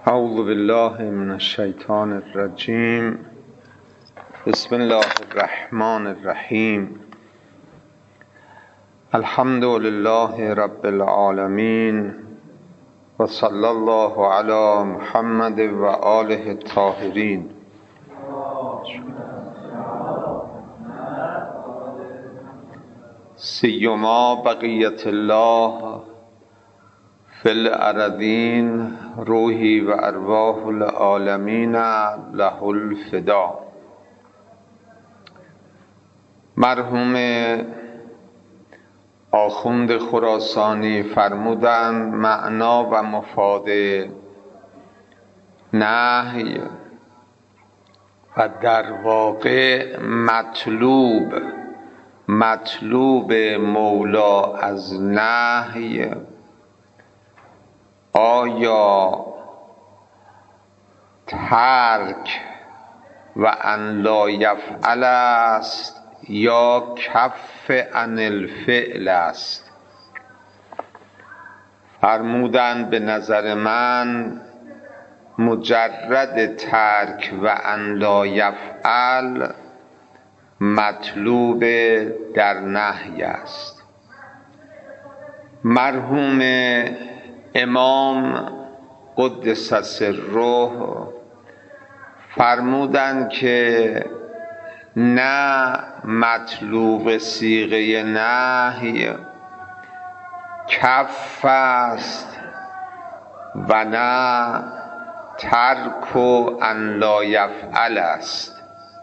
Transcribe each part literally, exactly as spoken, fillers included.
اعوذ بالله من الشیطان الرجیم. بسم الله الرحمن الرحیم. الحمد لله رب العالمین و صلی الله علی محمد و آله الطاهرین. سیما بقیت الله فی الارضین روحی و ارواح العالمین له الفدا. مرحوم آخوند خراسانی فرمودند معنا و مفاد نهی و در واقع مطلوب مطلوب مولا از نهی آیا ترک و ان لا یفعل است یا کف عن الفعل است؟ فرمودند به نظر من مجرد ترک و ان لا یفعل مطلوب در نهی است. مرحوم امام قدس سره فرمودند که نه مطلوب صیغه نهی کف است و نه ترک و ان لا یفعل است،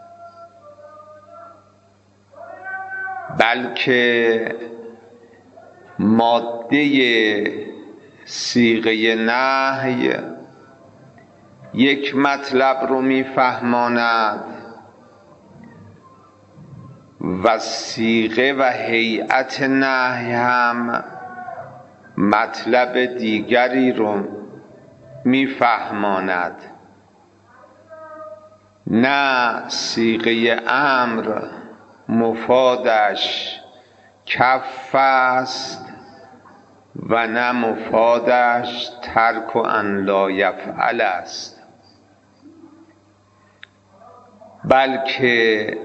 بلکه ماده صیغه نهی یک مطلب رو میفهماند و صیغه و هیئت نهی هم مطلب دیگری رو میفهماند. نه صیغه امر مفادش کف است و نه مفادش ترک و ان لا یفعل است، بلکه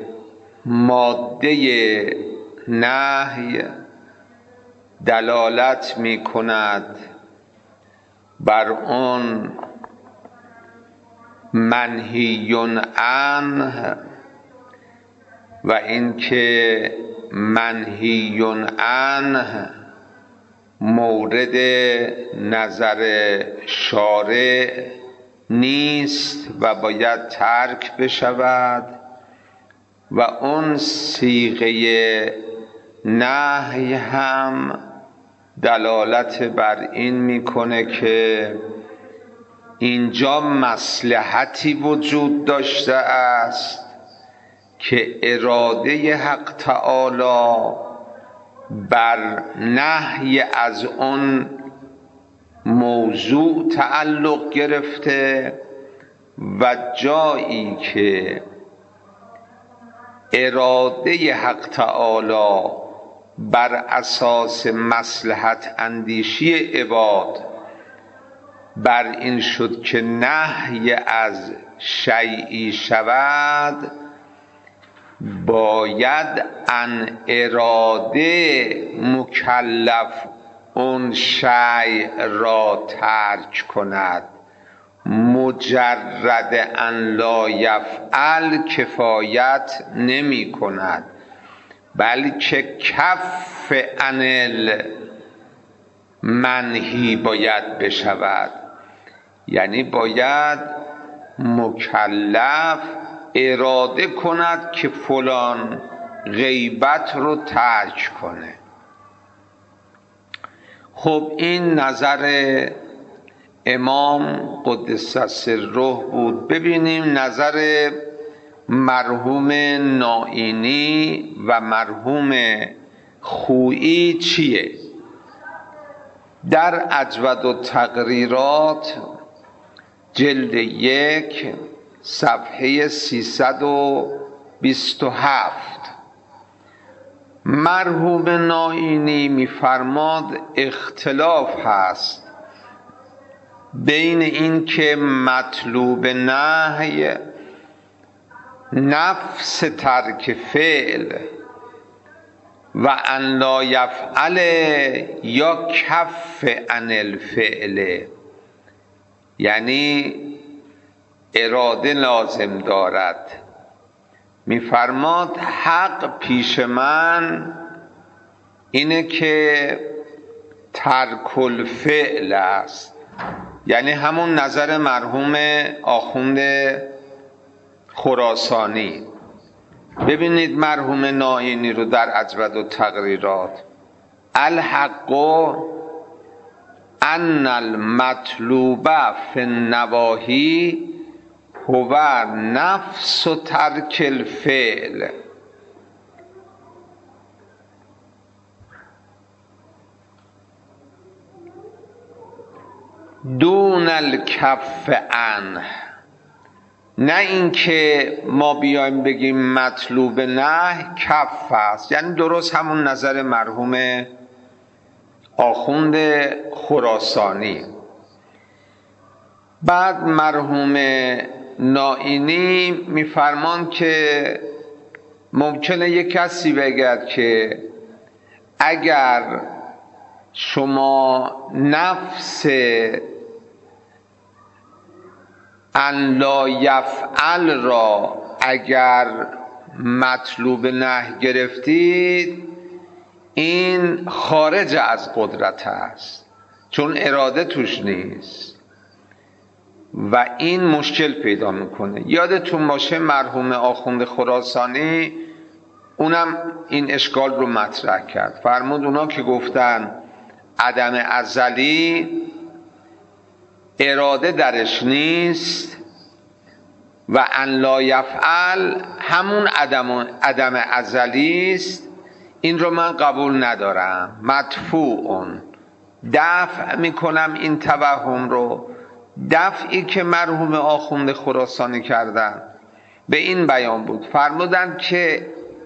ماده نهی دلالت می کند بر اون منهی عنه و اینکه منهی عنه مورد نظر شارع نیست و باید ترک بشود و اون صیغه نهی هم دلالت بر این میکنه که اینجا مصلحتی وجود داشته است که اراده حق تعالی بر نهی از اون موضوع تعلق گرفته و جایی که اراده حق تعالی بر اساس مصلحت اندیشی عباد بر این شد که نهی از شیئی شود، باید ان اراده مکلف اون شیء را ترک کند. مجرد ان لا یفعل کفایت نمی کند، بلکه کف عن المنهی باید بشود. یعنی باید مکلف اراده کند که فلان غیبت رو ترک کنه. خب این نظر امام قدس سره بود. ببینیم نظر مرحوم نائینی و مرحوم خویی چیه. در اجود التقریرات جلد یک صفحه سیصد و بیست و هفت مرحوم نائینی میفرماد اختلاف هست بین این که مطلوب نهی نفس ترک فعل و ان لا یفعل یا کف عن الفعل، یعنی اراده لازم دارد. میفرماد حق پیش من اینه که ترک الفعل است، یعنی همون نظر مرحوم آخوند خراسانی. ببینید مرحوم ناینی رو در اجود التقریرات، الحق ان المطلوب فی النواهی هو نفس ترک الفعل. دون الکف عنه، نه اینکه ما بیایم بگیم مطلوب نه کف است، یعنی درست همون نظر مرحوم آخوند خراسانی. بعد مرحوم نائینی میفرمان که ممکنه یک کسی بگد که اگر شما نفس ان لا یفعل را اگر مطلوب نه گرفتید، این خارج از قدرت است، چون اراده توش نیست و این مشکل پیدا میکنه. یادتون باشه مرحوم آخوند خراسانی اونم این اشکال رو مطرح کرد. فرمود اونا که گفتن عدم ازلی اراده درش نیست و ان لا یفعل همون عدم عدم ازلی است، این رو من قبول ندارم، مدفوعون، دفع میکنم این توهم رو. دفعی که مرحوم آخوند خراسانی کردن به این بیان بود، فرمودن که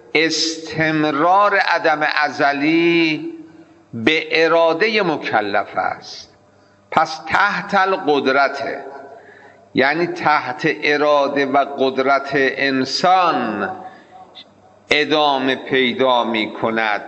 استمرار عدم ازلی به اراده مکلف است، پس تحت القدرته، یعنی تحت اراده و قدرت انسان ادامه پیدا می کند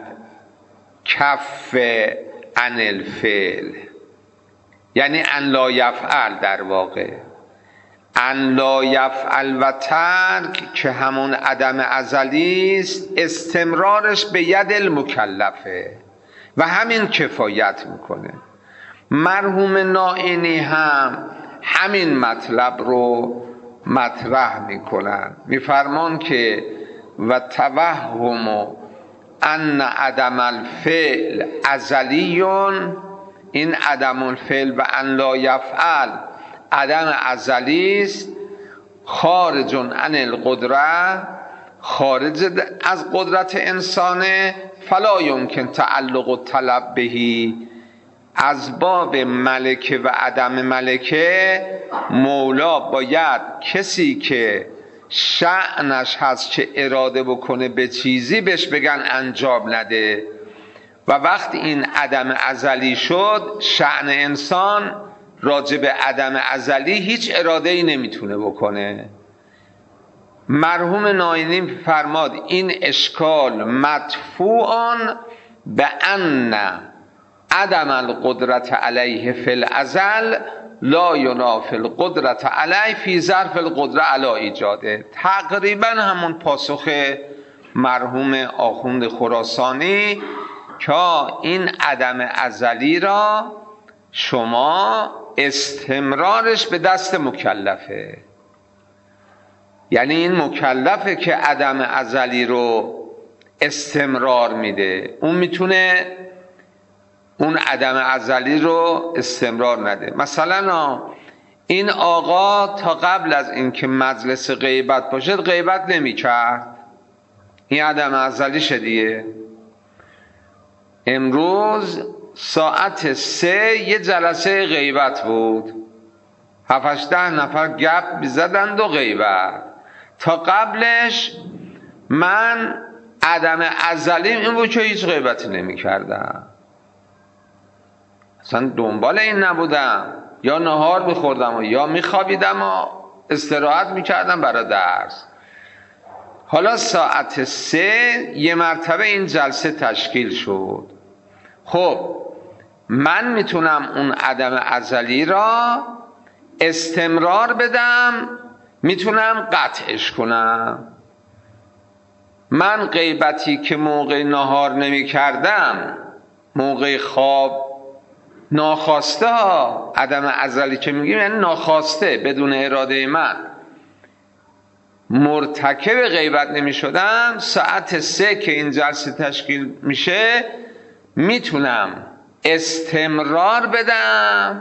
کف عن الفعل، یعنی ان لا یفعل. در واقع ان لا یفعل و ترک که همون عدم ازلی است، استمرارش به ید المکلفه و همین کفایت میکنه. مرحوم نائینی هم همین مطلب رو مطرح میکنن، میفرمان که و توهم ان عدم الفعل ازلیون، این عدم الفعل و ان لا یفعل عدم ازلی است، خارج عن القدره، خارج از قدرت انسانه، فلا یمکن تعلق و طلب بهی، از باب ملکه و عدم ملکه مولا باید کسی که شأنش هست که اراده بکنه به چیزی بهش بگن انجام نده، و وقتی این عدم ازلی شد شأن انسان راجع به عدم ازلی هیچ اراده ای نمیتونه بکنه. مرحوم نائینی فرماد این اشکال مدفوعان به ان عدم القدرت علیه فی الازل لا ینافی القدرت علیه فی ظرف القدره علی ایجاده. تقریبا همون پاسخ مرحوم آخوند خراسانی که این عدم ازلی را شما استمرارش به دست مکلفه، یعنی این مکلفه که عدم ازلی رو استمرار میده، اون میتونه اون عدم ازلی رو استمرار نده. مثلا این آقا تا قبل از اینکه مجلس غیبت باشد غیبت نمی کرد، این عدم ازلی شدیه. امروز ساعت سه یه جلسه غیبت بود، هفتش ده نفر گپ بیزدند و غیبت. تا قبلش من عدم ازلیم این بود که هیچ غیبتی نمی کردم، اصلا دنبال این نبودم. یا نهار میخوردم و یا میخوابیدم و استراحت میکردم برای درس. حالا ساعت سه یه مرتبه این جلسه تشکیل شد. خب من میتونم اون عدم ازلی را استمرار بدم، میتونم قطعش کنم. من غیبتی که موقع نهار نمی کردم، موقع خواب ناخواسته ها، عدم ازلی که میگیم یعنی ناخواسته بدون اراده من مرتکب غیبت نمی شدم، ساعت سه که این جلسه تشکیل میشه میتونم استمرار بدم،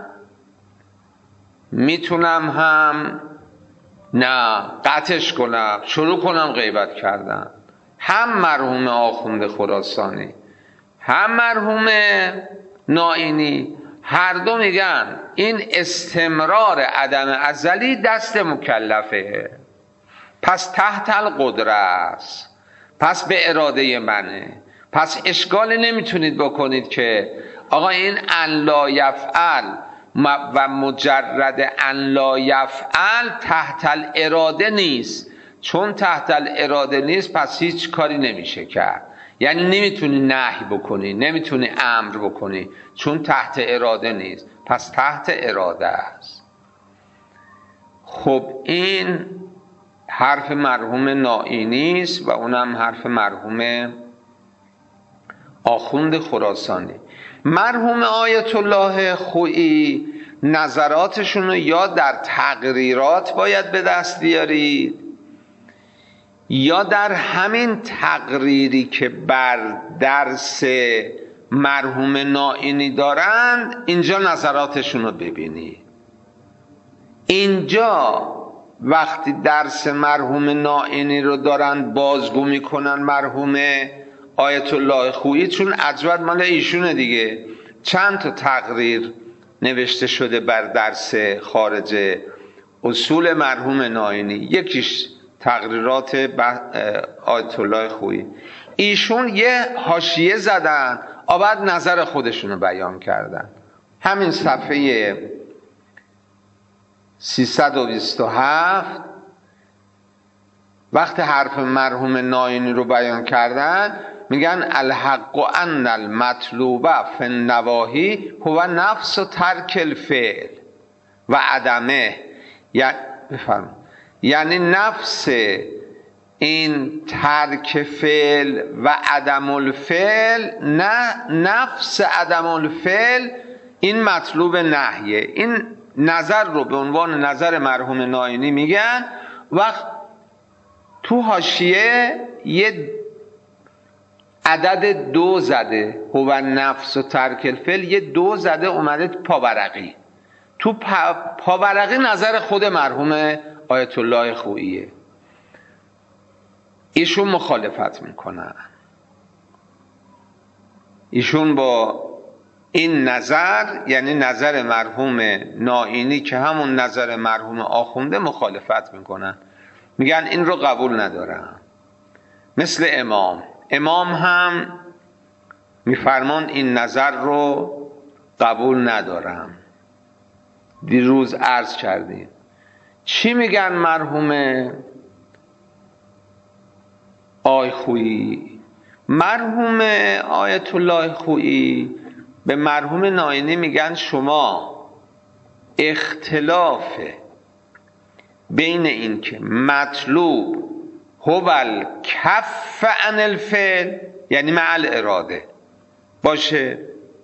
میتونم هم نه قطعش کنم، شروع کنم غیبت کردن. هم مرحوم آخوند خراسانی هم مرحوم نائینی هر دو میگن این استمرار عدم ازلی دست مکلفه، پس تحت القدره است، پس به اراده منه. پس اشکال نمیتونید بکنید که آقا این ان لا یفعل و مجرد ان لا یفعل تحت الاراده نیست. چون تحت الاراده نیست پس هیچ کاری نمیشه کرد، یعنی نمیتونی نهی بکنی، نمیتونی امر بکنی، چون تحت اراده نیست، پس تحت اراده است. خب این حرف مرحوم نائینی است و اونم حرف مرحوم آخوند خراسانی. مرحوم آیت الله خویی نظراتشون رو یا در تقریرات باید به دست بیارید یا در همین تقریری که بر درس مرحوم نائینی دارند اینجا نظراتشون رو ببینید. اینجا وقتی درس مرحوم نائینی رو دارن بازگو میکنن مرحوم آیت الله خویی، چون اجود مال ایشونه دیگه، چند تا تقریر نوشته شده بر درس خارج اصول مرحوم نائینی، یکیش تقریرات آیت الله خویی. ایشون یه حاشیه زدن و بعد نظر خودشونو بیان کردن. همین صفحه سیصد و بیست و هفت وقت حرف مرحوم نائینی رو بیان کردن میگن الحق ان المطلوب فی النواهی هو نفس و ترک الفعل و عدمه. یعنی بفرمایید یعنی نفس این ترک فعل و عدم الفعل، نه نفس عدم الفعل این مطلوب نهیه. این نظر رو به عنوان نظر مرحوم نائینی میگن. وقت تو حاشیه یه عدد دو زده، هو نفس و ترک الفعل، یه دو زده اومده پاورقی. تو پا پاورقی نظر خود مرحوم آیت الله خوییه، ایشون مخالفت میکنن. ایشون با این نظر یعنی نظر مرحوم نائینی که همون نظر مرحوم آخونده مخالفت میکنن، میگن این رو قبول ندارن. مثل امام امام هم میفرمان این نظر رو قبول ندارم. دیروز عرض کردیم چی میگن مرحوم آی خویی؟ مرحوم آیت الله خویی به مرحوم نائینی میگن شما اختلاف بین این که مطلوب هو الکف عن الفعل یعنی مع الاراده باشه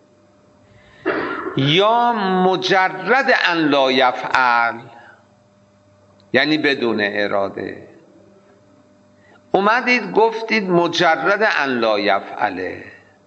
یا مجرد ان لا یفعل یعنی بدون اراده، اومدید گفتید مجرد ان لا یفعله.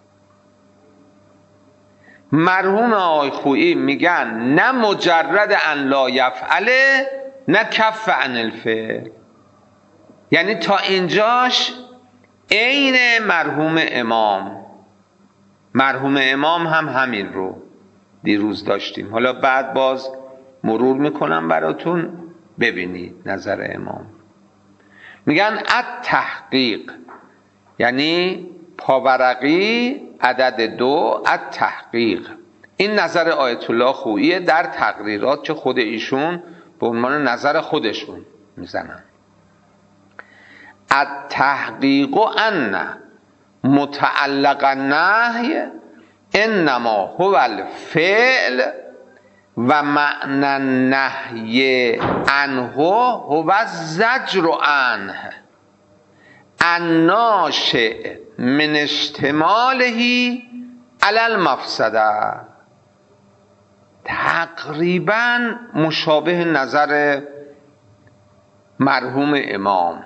مرحوم آقای خویی میگن نه مجرد ان لا یفعله نه کف عن الفعل، یعنی تا اینجاش عین مرحوم امام. مرحوم امام هم همین رو دیروز داشتیم، حالا بعد باز مرور میکنم براتون ببینید نظر امام. میگن التحقیق یعنی پاورقی عدد دو، التحقیق این نظر آیت الله خویی در تقریرات که خود ایشون به عنوان نظر خودشون میزنن. التحقیق ان متعلق النهی انما هو الفعل و معنی النهی عنه هو الزجر عنه الناشئ من اشتماله علی المفسده. تقریبا مشابه نظر مرحوم امام.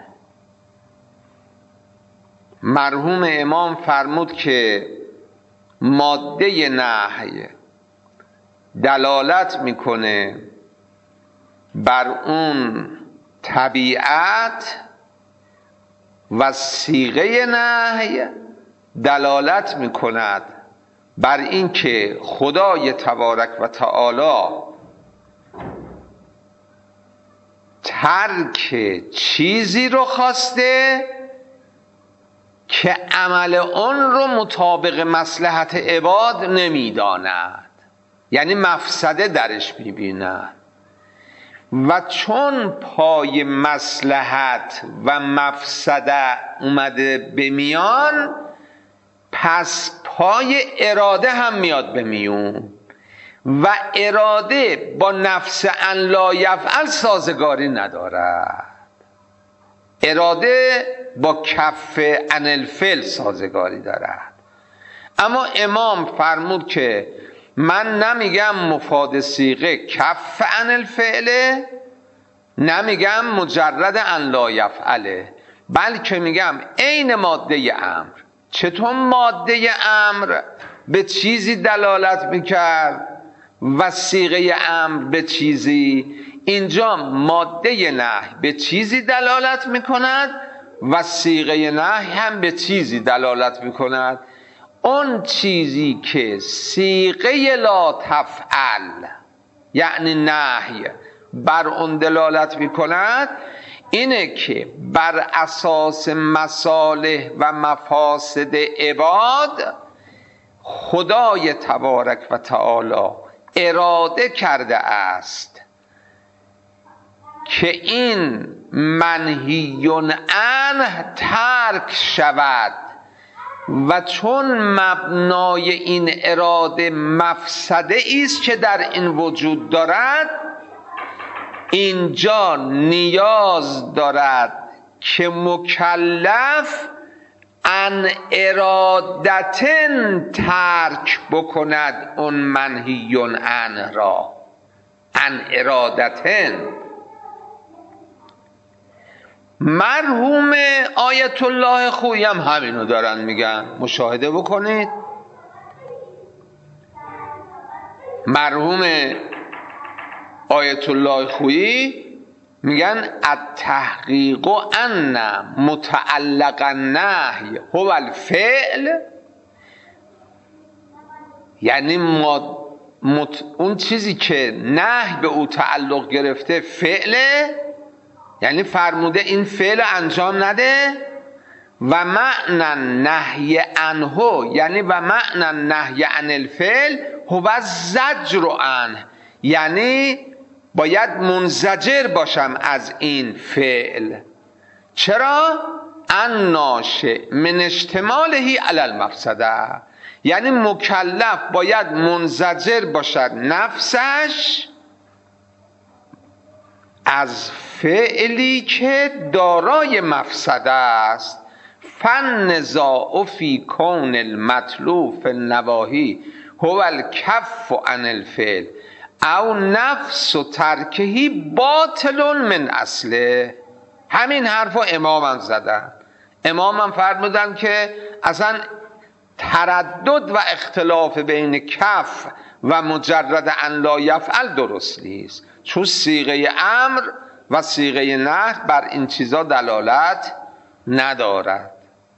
مرحوم امام فرمود که ماده نهی دلالت میکنه بر اون طبیعت و صیغه نهی دلالت میکند بر اینکه خدای تبارک و تعالی ترک چیزی رو خواسته که عمل اون رو مطابق مصلحت عباد نمیداند، یعنی مفسده درش میبیند. و چون پای مصلحت و مفسده اومده به میان، پس پای اراده هم میاد به میون و اراده با نفس ان لا یفعل سازگاری ندارد. اراده با کف عن الفعل سازگاری دارد. اما امام فرمود که من نمیگم مفاد صیغه کف عن الفعله، نمیگم مجرد ان لا یفعله، بلکه میگم عین ماده امر. چطور ماده امر به چیزی دلالت میکرد و صیغه امر به چیزی، اینجا ماده نهی به چیزی دلالت میکند و صیغه نهی هم به چیزی دلالت میکند. اون چیزی که صیغه لا تفعل یعنی نهی بر اون دلالت میکند اینه که بر اساس مصالح و مفاسد عباد خدای تبارک و تعالی اراده کرده است که این منهی عنه ترک شود و چون مبنای این اراده مفسده است که در این وجود دارد، اینجا نیاز دارد که مکلف ان ارادتن ترک بکند اون منهی عنه را. ان ارادتن. مرحوم آیت الله خویی هم همینو دارن میگن، مشاهده بکنید. مرحوم آیت الله خویی میگن التحقیق ان متعلق النهی هو الفعل، یعنی ما مت... اون چیزی که نهی به او تعلق گرفته فعله، یعنی فرموده این فعل انجام نده. و معنی نهی عنه یعنی و معنی نهی عن الفعل هو الزجر عنه، یعنی باید منزجر باشم از این فعل. چرا؟ الناشئ من اشتماله علی المفسده، یعنی مکلف باید منزجر باشد نفسش از فعلی که دارای مفسده است. فالنزاع فی کون المطلوب فی النواهی هو الکف عن الفعل او نفس و ترکهی باطل من اصله. همین حرف رو امام هم زدن. امام هم فرمودن که اصلا تردد و اختلاف بین کف و مجرد ان لا یفعل درست نیست، چون صیغه امر و صیغه نهی بر این چیزا دلالت ندارد.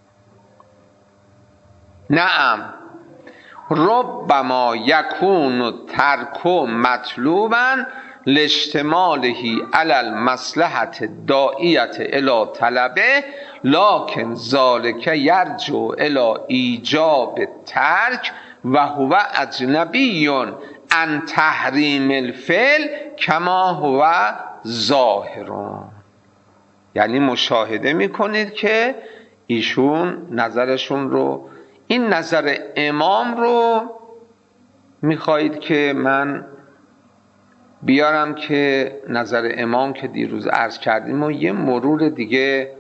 نعم ربما یکون ترک مطلوبا لاشتماله علی المصلحة داعیة الی طلبه لکن ذلک یرجع الی ایجاب ترک و هو اجنبی عن تحریم الفعل کما هو ظاهرون. یعنی مشاهده میکنید که ایشون نظرشون رو، این نظر امام رو میخواهید که من بیارم که نظر امام که دیروز عرض کردیم و یه مرور دیگه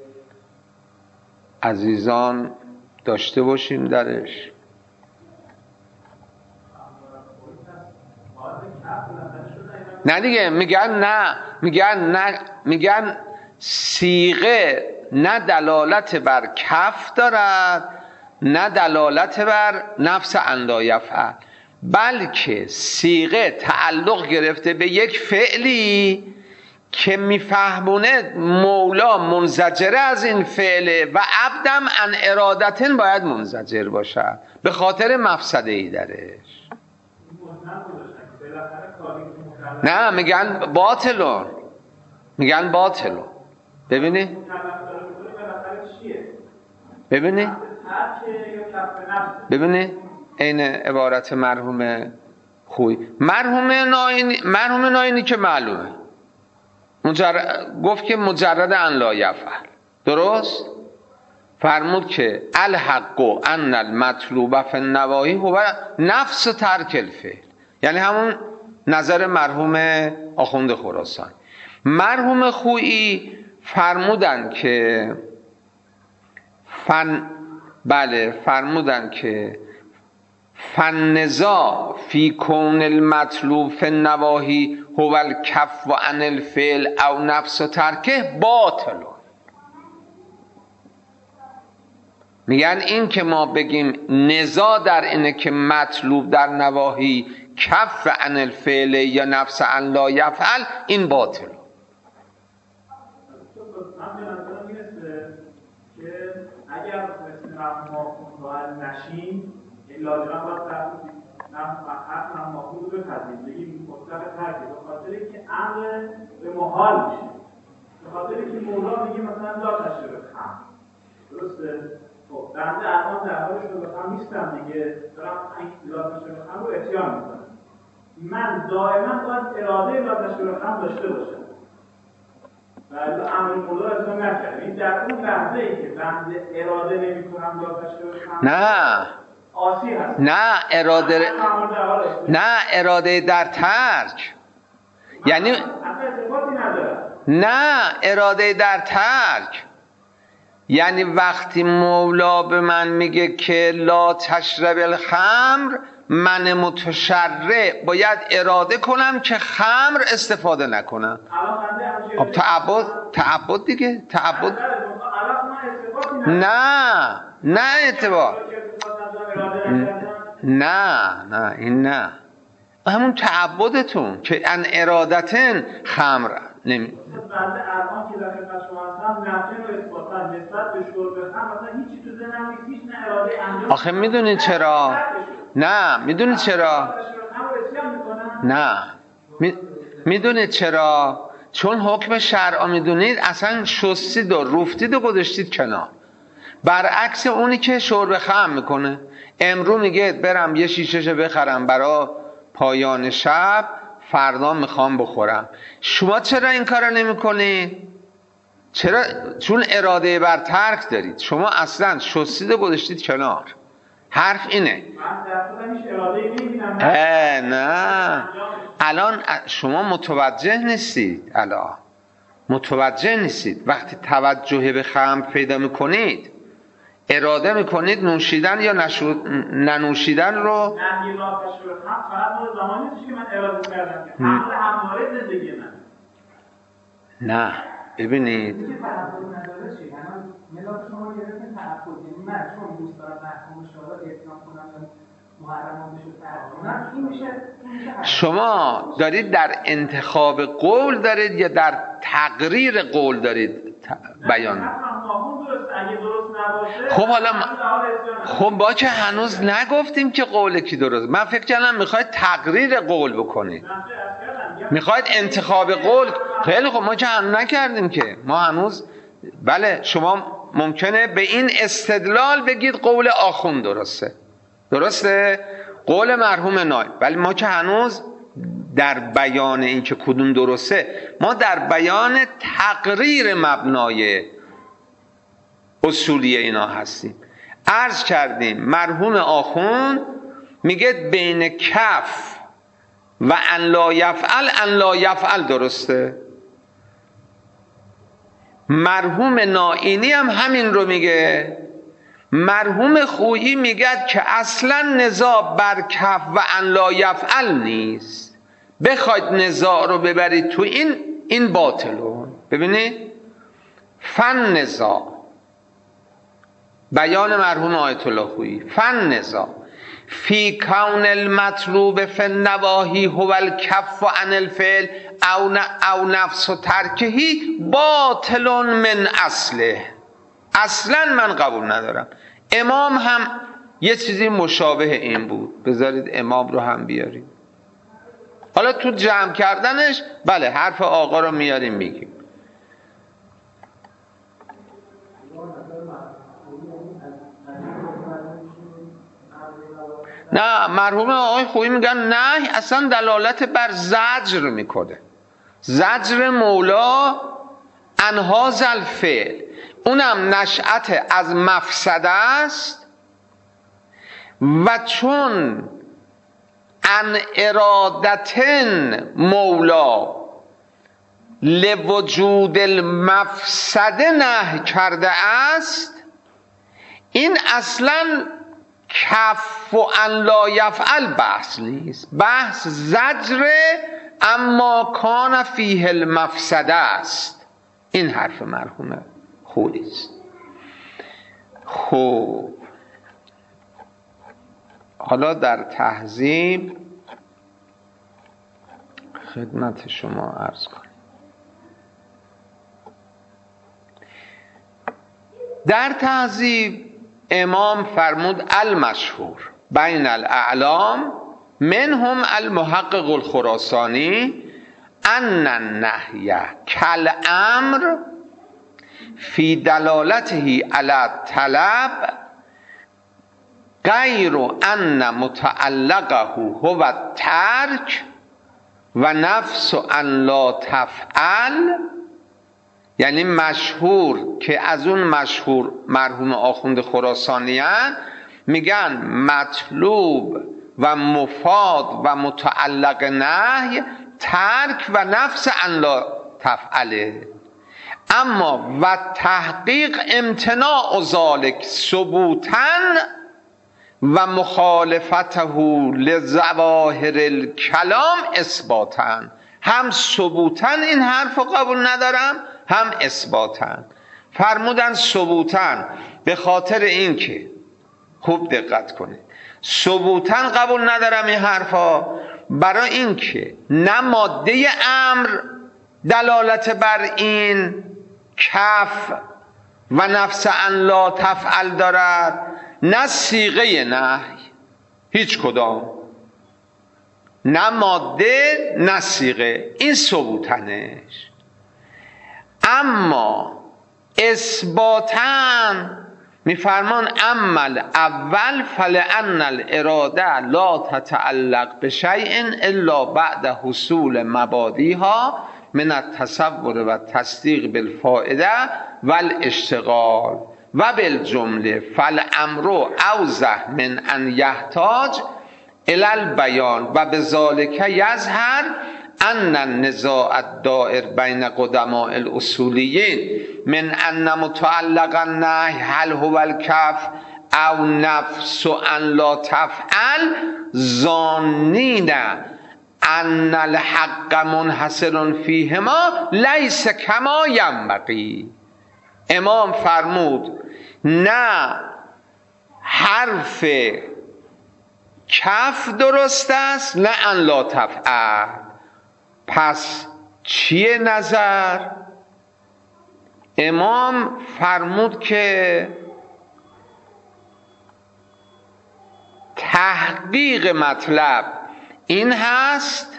عزیزان داشته باشیم درش. نه دیگه میگن نه میگن نه میگن صیغه نه دلالت بر کف دارد نه دلالت بر نفس ان لا یفعل، بلکه صیغه تعلق گرفته به یک فعلی که میفهمونه مولا منزجره از این فعله و عبدم ان ارادتن باید منزجر باشد به خاطر مفسده ای درش. نه میگن باطلون، میگن باطلون. ببینی ببینی ببینی این عبارت مرحوم خوی، مرحوم ناینی مرحوم ناینی که معلومه مجرد گفت که مجرد ان لا یفعل، درست فرمود که الحق ان المطلوب فی النواهی هو نفس ترک الفعل، یعنی همون نظر مرحوم آخوند خراسان. مرحوم خویی فرمودن که فن بله فرمودن که فالنزاع فی کون المطلوب فی النواهی هو الکف و عن الفعل او نفس و ترکه باطل. میگن این که ما بگیم نزاع در اینه که مطلوب در نواهی کف عن الفعل یا نفس ان لا یفعل، این باطل. اگر ما باید نشیم این لازمه باید تحصیل حق هم ماخوض رو بپذیم بگیم مطلق ترکه به خاطر که امر به محال میشه، به خاطر که مولا میگه مثلا لا تشرب خمر، درسته؟ خب بنده الان در حال شرب خمر نیستم دیگه، دارم این لا تشرب خمر رو اتیان میکنم. من دائما باید اراده لا تشرب خمر داشته باشم و امر مولا رو اتیان نکردم. این در اون لحظه ای که بنده اراده نمی کنم لا تشرب خمر نه آسی هست. نه اراده نه اراده در ترک، یعنی نه اراده در ترک، یعنی وقتی مولا به من میگه که لا تشرب الخمر، من متشرع باید اراده کنم که خمر استفاده نکنم. خب تعبد تعبد دیگه تعبد نه نه اعتبار نه نه این نه همون تعبدتون که ان ارادتن خمر نمی بنده الان که در خدمت شما هستم نفی رو اثباتاً نسبت به شرب خمر مثلا هیچی تو ذهنم نیست، نه اراده انجام. آخه میدونید چرا؟ نه میدونید چرا؟ نه میدونید چرا؟ چون حکم شرع میدونید اصلا شستید و رفتید و گذاشتید کنار، برعکس اونی که شرب خمر میکنه. امرو میگه برم یه شیشهشو بخرم برای پایان شب، فردا میخوام بخورم. شما چرا این کارو نمیکنید؟ چرا؟ چون اراده بر ترک دارید. شما اصلا شستید و گذاشتید کنار. حرف اینه. اه نه الان شما متوجه نیستید، الان متوجه نیستید. وقتی توجه به خمر پیدا میکنید اراده میکنید نوشیدن یا نشو... ننوشیدن رو. نه لا تشرب خمر فقط اون زمانی است که من اراده کردم که خمر همواره زندگی من. نه ببینید دیگه تعهد نداره چی؟ الان ملاک شما گرفتین تعهد، یعنی من چون دوست دارم محکوم شورا اعتماد کنم محرمات بشه تعهد، این میشه شما دارید در انتخاب قول دارید یا در تقریر قول دارید بیان؟ خب حالا خب با که هنوز نگفتیم که قول کی درست. من فکر کردم میخواید تقریر قول بکنید، میخواید انتخاب قول. خیلی خب ما که هنوز نکردیم که، ما هنوز بله شما ممکنه به این استدلال بگید قول آخوند درسته، درسته؟ قول مرحوم نای. ولی ما که هنوز در بیان این که کدوم درسته، ما در بیان تقریر مبنای اصولی اینا هستیم. عرض کردیم مرحوم آخوند میگه بین کف و ان لا یفعل ان لا یفعل درسته. مرحوم نائینی هم همین رو میگه. مرحوم خویی میگه که اصلا نزاع بر کف و ان لا یفعل نیست. بخواید نزاع رو ببرید تو این این باطلون. ببینید فن نزاع، بیان مرحوم آیت الله خویی، فن نزاع فی کون المطلوب فی النواهی هو الکف عن الفعل او او نفس و ترکهی باطل من اصله. اصلا من قبول ندارم. امام هم یه چیزی مشابه این بود. بذارید امام رو هم بیاریم. حالا تو جمع کردنش بله حرف آقا رو میاریم میگیم. نه مرحوم آقای خویی میگن نه اصلا دلالت بر زجر میکنه. زجر مولا انهاز الفعل، اونم نشأت از مفسده است و چون ان ارادتن مولا لوجود المفسده نهی کرده است، این اصلا کف و ان لا یفعل بحث نیست، بحث زجر اما کان فیه المفسده است. این حرف مرحوم خویی است. خب حالا در تهذیب خدمت شما عرض کنم. در تهذیب امام فرمود المشهور بین الاعلام منهم المحقق الخراسانی ان النهی کالامر فی دلالته علی الطلب غیر ان متعلقه هو الترک و نفس ان لا تفعل. یعنی مشهور که از اون مشهور مرحوم آخوند خراسانیان میگن مطلوب و مفاد و متعلق نهی ترک و نفس ان لا تفعله، اما و تحقیق امتناع ذالک ثبوتاً و مخالفته لظواهر الکلام اثباتاً. هم ثبوتاً این حرف رو قبول ندارم، هم اثباتاً. فرمودن ثبوتاً به خاطر اینکه خوب دقت کنید، ثبوتاً قبول ندارم این حرفا برای اینکه نه ماده امر دلالت بر این کف و نفس ان لا تفعل دارد، نه صیغه نهی، هیچ کدام، نه ماده نه صیغه. این ثبوتنش. اما اثباتاً میفرمان عمل اول فلان الاراده لا تتعلق بشیء الا بعد حصول مبادیها من التصور و تصدیق بالفائده و الاشتغال و بالجمله فالامر اوضح من ان یحتاج الی البیان و بذالک یظهر ان النزاع الدائر بین قدماء الاصولیین من ان متعلق النهی هل هو الکف او نفس ان لا تفعل ظانین ان الحق منحصر فیهما لیس کما ینبغی. امام فرمود نه حرف کف درست است نه ان لا تفعل. پس چیه نظر؟ امام فرمود که تحقیق مطلب این هست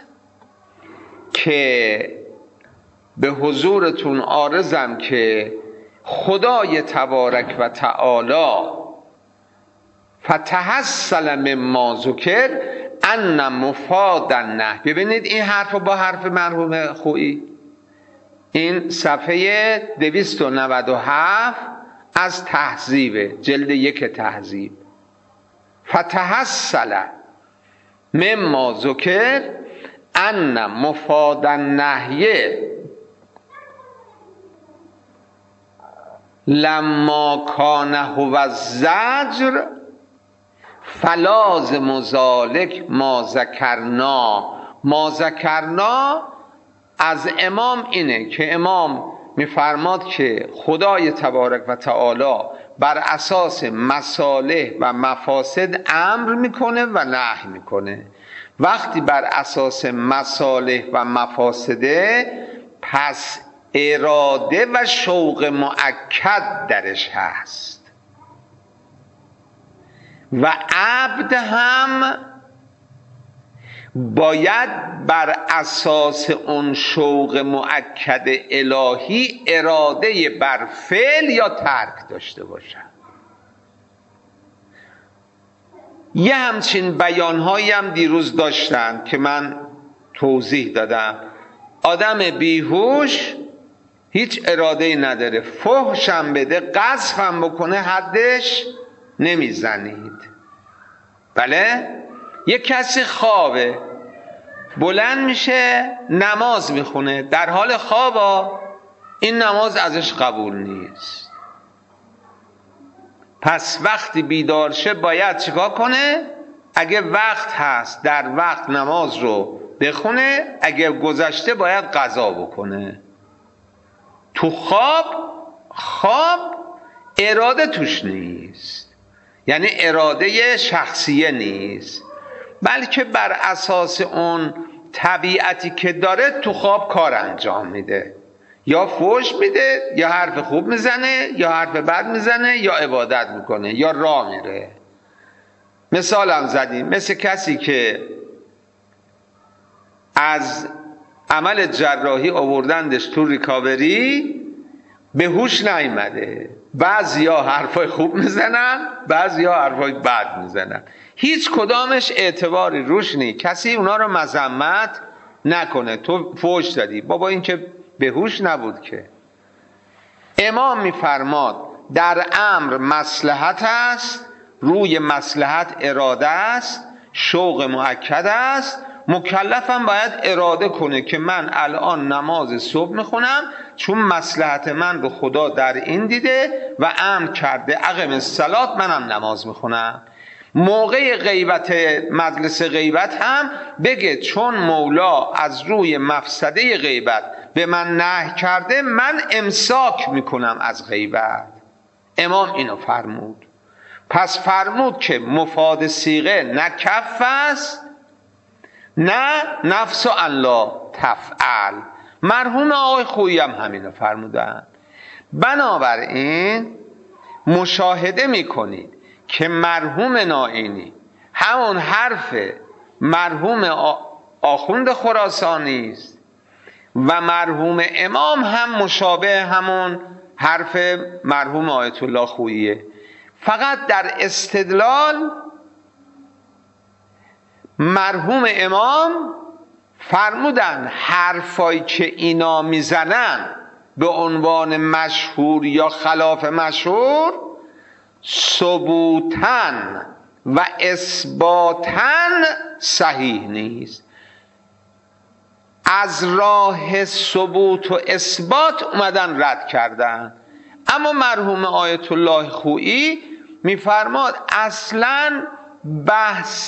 که به حضورتون عارضم که خدای تبارک و تعالی فتحصل مما ذکر ان مفاد النهی. ببینید این حرف با حرف مرحوم خویی، این صفحه دویست و نود و هفت از تهذیب، جلد یک تهذیب. فتحصل مما ذکر ان مفاد النهی لما کان هو الزجر فلازم ذلک ما ذکرنا. ما ذکرنا از امام اینه که امام میفرماد که خدای تبارک و تعالی بر اساس مصالح و مفاسد امر میکنه و نهی میکنه. وقتی بر اساس مصالح و مفاسده، پس اراده و شوق مؤکد درش هست و عبد هم باید بر اساس اون شوق مؤکد الهی اراده بر فعل یا ترک داشته باشد. یه همچین بیانهایی هم دیروز داشتن که من توضیح دادم. آدم بیهوش هیچ اراده‌ای نداره، فحشم بده، قذفم بکنه، حدش نمیزنید. بله؟ یک کسی خوابه، بلند میشه نماز میخونه، در حال خوابا، این نماز ازش قبول نیست. پس وقتی بیدار شه باید چیکار کنه؟ اگه وقت هست در وقت نماز رو بخونه، اگه گذشته باید قضا بکنه. تو خواب خواب اراده توش نیست، یعنی اراده شخصیه نیست، بلکه بر اساس اون طبیعتی که داره تو خواب کار انجام میده، یا فحش میده، یا حرف خوب میزنه، یا حرف بد میزنه، یا عبادت میکنه، یا راه میره. مثال هم زدیم، مثل کسی که از عمل جراحی آوردندش تو ریکاوری، به هوش نیامده، بعضیا حرفای خوب میزنن، بعضیا حرفای بد میزنن، هیچ کدامش اعتباری روش نیست. کسی اونا رو مذمت نکنه. تو فحش دادی، بابا این که به هوش نبود که. امام میفرماد در امر مصلحت است، روی مصلحت اراده است، شوق مؤکد است. مکلفم باید اراده کنه که من الان نماز صبح میخونم چون مصلحت من رو خدا در این دیده و امر کرده اقم الصلاة، منم نماز میخونم. موقع غیبت، مجلس غیبت هم بگه چون مولا از روی مفسده غیبت به من نهی کرده، من امساک میکنم از غیبت. امام اینو فرمود. پس فرمود که مفاد صیغه نه کف است نه نفس و الله تفعل. مرحوم آقای خویی هم همینو فرمودن. بنابراین مشاهده میکنید که مرحوم نائینی همون حرف مرحوم آخوند خراسانی است و مرحوم امام هم مشابه همون حرف مرحوم آیت الله خوییه. فقط در استدلال مرحوم امام فرمودن حرفایی که اینا میزنن به عنوان مشهور یا خلاف مشهور، ثبوتن و اثباتن صحیح نیست. از راه ثبوت و اثبات اومدن رد کردن. اما مرحوم آیت الله خویی میفرماد اصلا بحث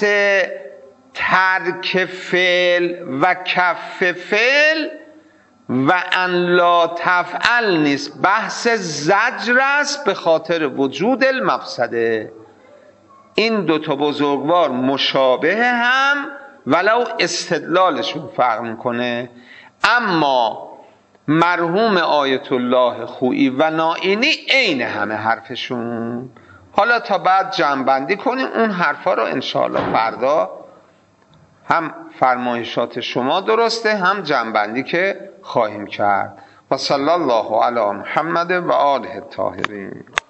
ترک فعل و کف فعل و ان لا تفعل نیست، بحث زجر است به خاطر وجود المفسده. این دوتا بزرگوار مشابه هم ولو استدلالشون فرق میکنه. اما مرحوم آیت الله خویی و نائینی عین همه حرفشون. حالا تا بعد جمع‌بندی کنیم اون حرفا رو انشاءالله فردا، هم فرمایشات شما درسته هم جمع‌بندی که خواهیم کرد. و صلی الله علی محمد و آله الطاهرین.